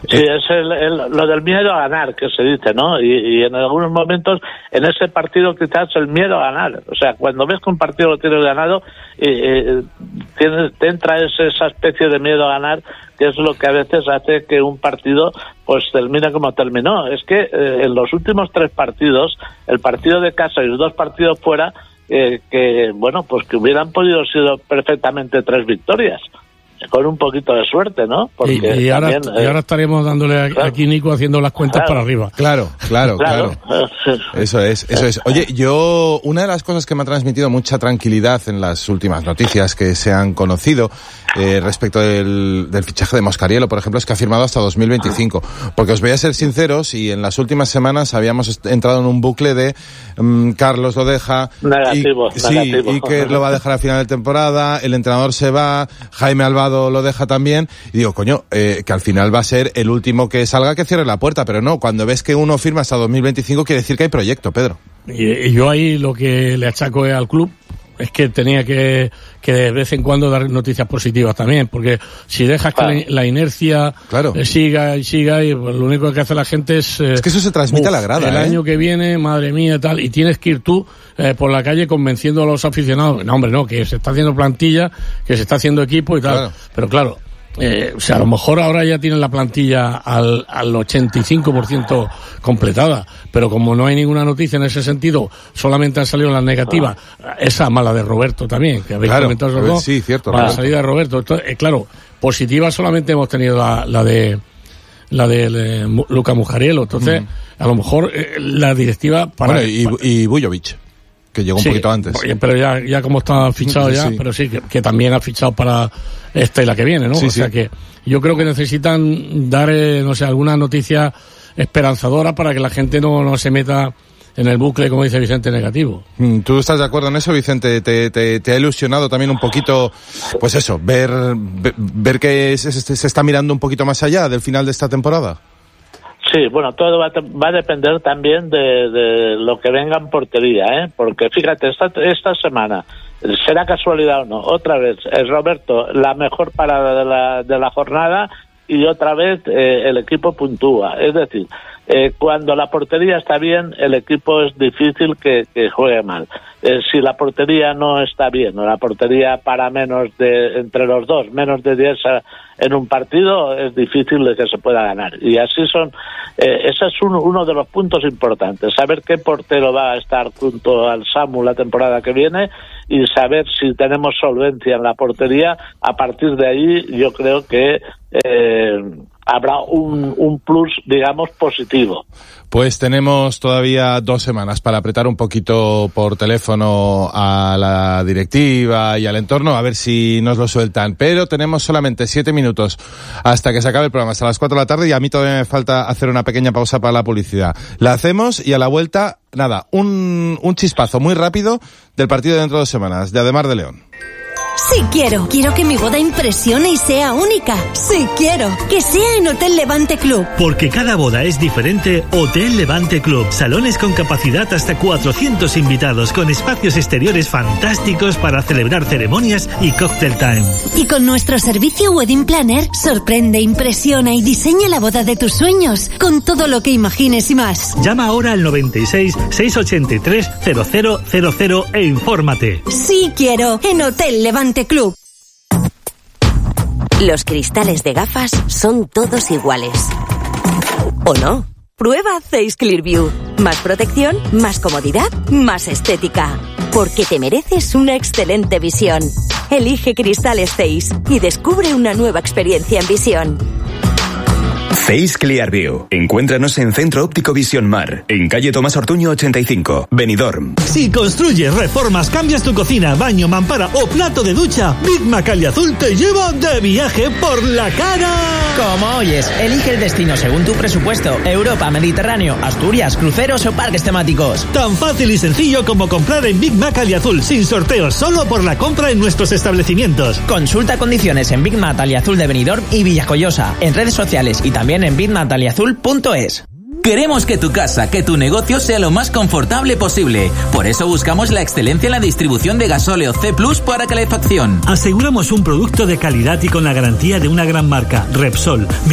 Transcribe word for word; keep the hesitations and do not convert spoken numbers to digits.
Sí, es el, el, lo del miedo a ganar, que se dice, ¿no? Y, y en algunos momentos, en ese partido quizás el miedo a ganar. O sea, cuando ves que un partido lo tienes ganado, eh, eh, tienes, te entra ese, esa especie de miedo a ganar, que es lo que a veces hace que un partido pues termine como terminó. Es que eh, en los últimos tres partidos, el partido de casa y los dos partidos fuera, eh, que, bueno, pues que hubieran podido ser perfectamente tres victorias. Con un poquito de suerte, ¿no? Porque y, y, ahora, también, eh, y ahora estaremos dándole a, claro. aquí, Nico, haciendo las cuentas claro. para arriba. Claro, claro, claro. claro. Eso es, eso es. Oye, yo, una de las cosas que me ha transmitido mucha tranquilidad en las últimas noticias que se han conocido eh, respecto del, del fichaje de Moscariello, por ejemplo, es que ha firmado hasta dos mil veinticinco. Porque os voy a ser sinceros, y en las últimas semanas habíamos entrado en un bucle de um, Carlos lo deja. Negativo, y, negativo. Sí, y que lo va a dejar al final de temporada, el entrenador se va, Jaime Albado lo deja también, y digo, coño, eh, que al final va a ser el último que salga que cierre la puerta, pero no, cuando ves que uno firma hasta dos mil veinticinco quiere decir que hay proyecto, Pedro. Y, y yo ahí lo que le achaco al club es que tenía que, que de vez en cuando dar noticias positivas también, porque si dejas claro. que la, la inercia claro. eh, siga y siga, y pues, lo único que hace la gente es... Eh, es que eso se transmite uf, a la grada, el ¿eh? año que viene, madre mía, tal, y tienes que ir tú eh, por la calle convenciendo a los aficionados. No, hombre, no, que se está haciendo plantilla, que se está haciendo equipo y tal. Claro. Pero claro, eh, o sea, a lo mejor ahora ya tienen la plantilla al, al ochenta y cinco por ciento completada, pero como no hay ninguna noticia en ese sentido, solamente han salido las negativas, esa mala de Roberto también, que habéis claro, comentado esos dos, sí, cierto, la claro. salida de Roberto. Entonces, eh, claro, positiva solamente hemos tenido la, la de la de, de Luca Mujarielo. Entonces, mm. a lo mejor eh, la directiva para... Bueno, y, y Vujovic, que llegó un sí, poquito antes. Pero ya, ya como está fichado ya, sí. pero sí, que, que también ha fichado para esta y la que viene, ¿no? Sí, o sea sí. que yo creo que necesitan dar, eh, no sé, alguna noticia esperanzadora para que la gente no, no se meta en el bucle, como dice Vicente, negativo. ¿Tú estás de acuerdo en eso, Vicente? ¿Te, te, te ha ilusionado también un poquito, pues eso, ver, ver, ver que se, se está mirando un poquito más allá del final de esta temporada? Sí, bueno, todo va a, va a depender también de, de lo que venga en portería, ¿eh? Porque fíjate, esta, esta semana, será casualidad o no, otra vez, es Roberto la mejor parada de la, de la jornada y otra vez eh, el equipo puntúa. Es decir, eh, cuando la portería está bien, el equipo es difícil que, que juegue mal. Eh, si la portería no está bien, o la portería para menos de, entre los dos, menos de diez a, en un partido, es difícil de que se pueda ganar. Y así son, eh, ese es uno, uno de los puntos importantes, saber qué portero va a estar junto al Samu la temporada que viene y saber si tenemos solvencia en la portería. A partir de ahí, yo creo que eh, habrá un, un plus, digamos, positivo. Pues tenemos todavía dos semanas para apretar un poquito por teléfono a la directiva y al entorno, a ver si nos lo sueltan. Pero tenemos solamente siete minutos hasta que se acabe el programa, hasta las cuatro de la tarde, y a mí todavía me falta hacer una pequeña pausa para la publicidad. La hacemos y a la vuelta, nada, un, un chispazo muy rápido del partido de dentro de dos semanas, de Ademar de León. Sí quiero. Quiero que mi boda impresione y sea única. Sí quiero. Que sea en Hotel Levante Club. Porque cada boda es diferente, Hotel Levante Club. Salones con capacidad hasta cuatrocientos invitados, con espacios exteriores fantásticos para celebrar ceremonias y cocktail time. Y con nuestro servicio Wedding Planner, sorprende, impresiona y diseña la boda de tus sueños, con todo lo que imagines y más. Llama ahora al noventa y seis, seiscientos ochenta y tres, cero cero cero cero e infórmate. Sí quiero. En Hotel Levante Club. Los cristales de gafas son todos iguales. ¿O no? Prueba Zeiss Clearview. Más protección, más comodidad, más estética. Porque te mereces una excelente visión. Elige cristales Zeiss y descubre una nueva experiencia en visión. Zeiss Clearview. Encuéntranos en Centro Óptico Visión Mar, en calle Tomás Ortuño ochenta y cinco, Benidorm. Si construyes, reformas, cambias tu cocina, baño, mampara o plato de ducha, Big Mac Aliazul te lleva de viaje por la cara. Como oyes, elige el destino según tu presupuesto. Europa, Mediterráneo, Asturias, cruceros o parques temáticos. Tan fácil y sencillo como comprar en Big Mac Aliazul, sin sorteos, solo por la compra en nuestros establecimientos. Consulta condiciones en Big Mac Aliazul de Benidorm y Villajoyosa, en redes sociales y también en big mac aliazul punto es. Queremos que tu casa, que tu negocio sea lo más confortable posible. Por eso buscamos la excelencia en la distribución de gasóleo C plus para calefacción. Aseguramos un producto de calidad y con la garantía de una gran marca, Repsol.